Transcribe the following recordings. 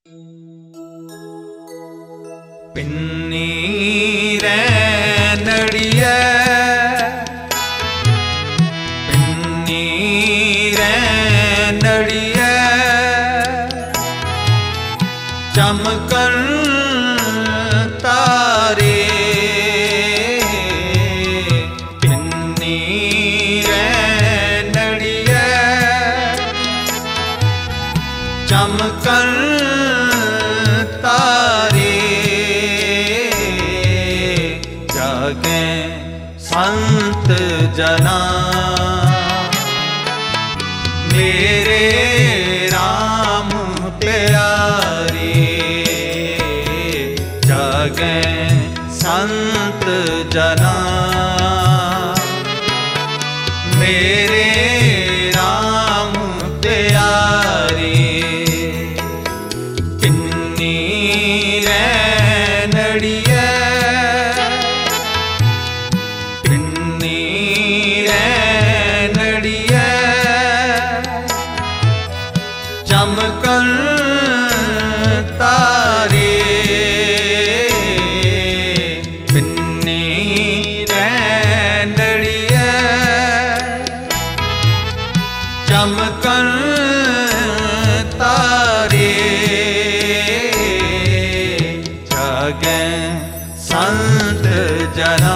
पिन्नी रैनड़िया पिन्नी रैनड़िया चमकन तारे पिन्नी रैनड़िया चमकन तारे जागे संत जना मेरे राम प्यारे जागे संत जना मेरे राम प्यारे पिन्नी रैनड़िया पिन्नी रैनड़िया चमकन तारे पिन्नी रैनड़िया चमकन तारे जागे संत जना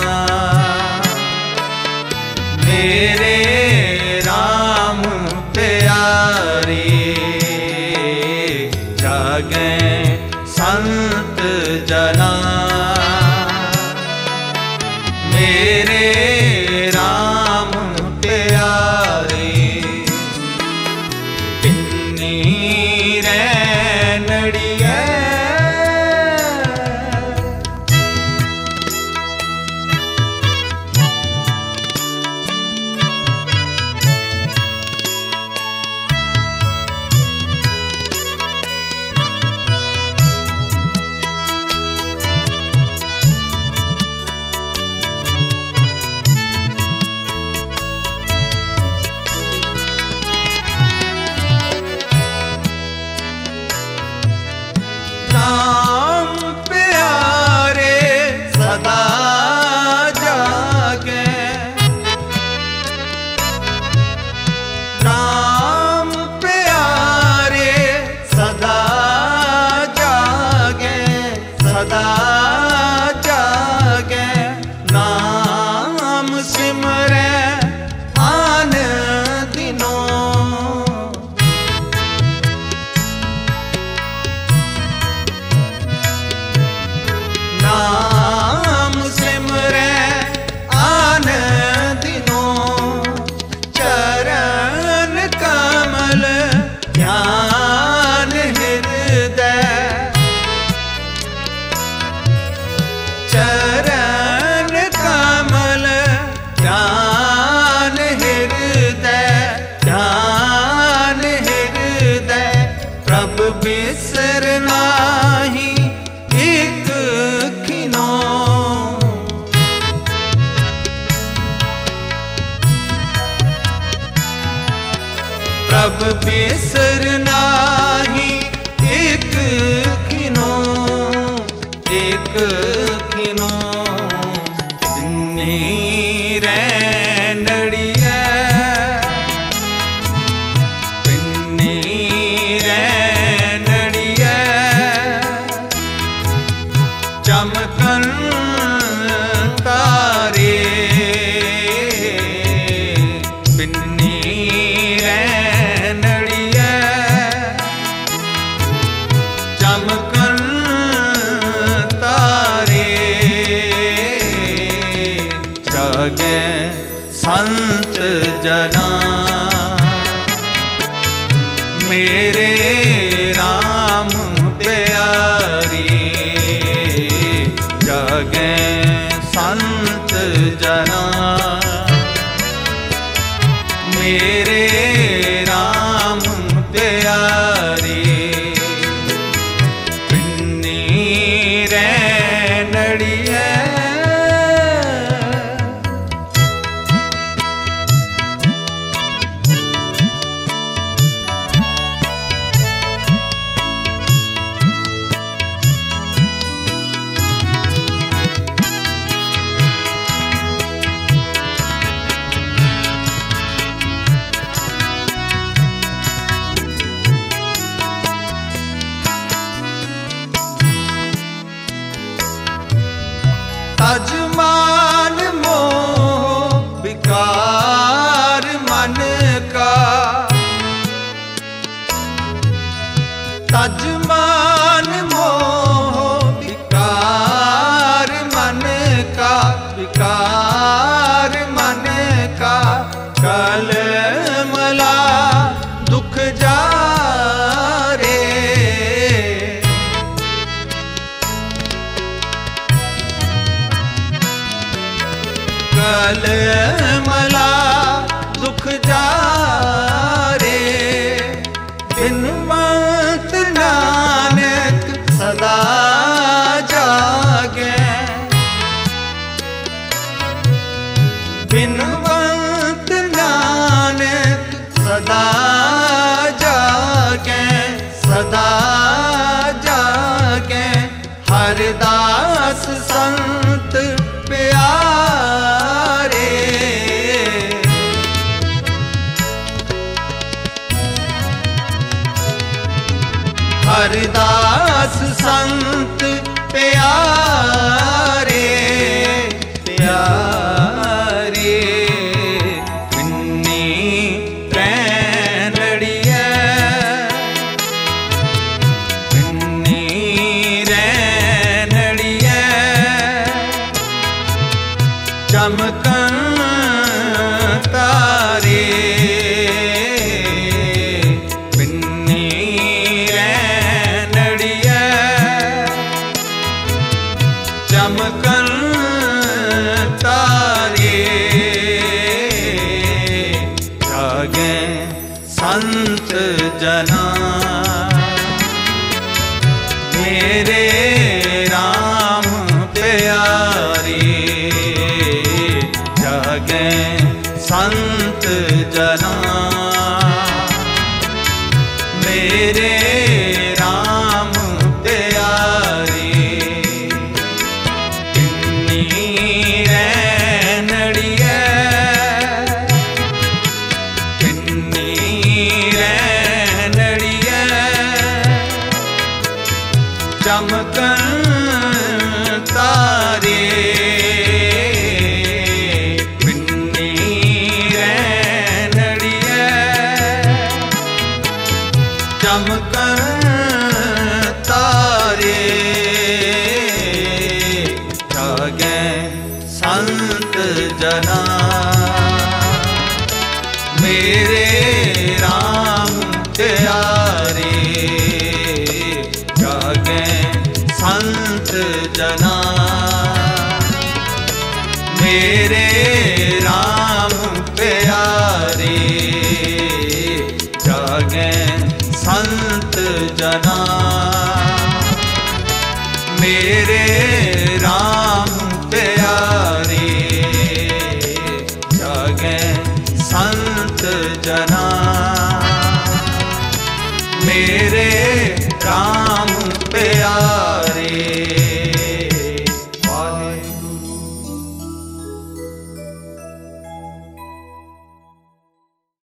मेरे राम प्यारे जागे संत जना मेरे राम प्यारे पिन्नी रैनड़िया राम प्यारे सदा जागे राम प्यारे सदा जागे सदा जागे नाम सिमरे आन दिनों नाम सिमरे आन दिनों चरण कमल ध्यान हृदय चरण कमल ध्यान हृदय ध्यान हृदय प्रभु बिसरना ही एक खिनो प्रभु बिसरना ही एक खिनो एक खिनो पिन्नी रैनड़िया पिन्नी रैनड़िया चमकन तारे पिन्नी रैनड़िया चमकन तारे जागे संत जना मेरे राम प्यारे जागे संत जना मेरे राम प्यारे पिन्नी रैनड़िया तज मान मोह विकार मन का, विकार मन का, कल मला दुख जारे। कल मला दुख जारे, बिनवंत नानक सदा जागे। बिनवंत नानक सदा जागे, सदा जागे। हरिदास संत प्यारे, हरिदास संत प्यारे, प्यारे। बिन्नी रैनड़िया, बिन्नी रैनड़िया, चमकन तारे। बिन्नी रैनड़िया, चमकन तारे। जागे संत जना मेरे राम प्यारे। जागे संत जना मेरे राम प्यारे। बिन्नी रैनड़िया, बिन्नी रैनड़िया, चमकन तारे। बिन्नी रैनड़िया, चमकन तारे। जागे संत जना मेरे राम प्यारे। जागे संत जना मेरे राम प्यारे। जागे संत जना मेरे राम प्यारे। जागे संत जना मेरे राम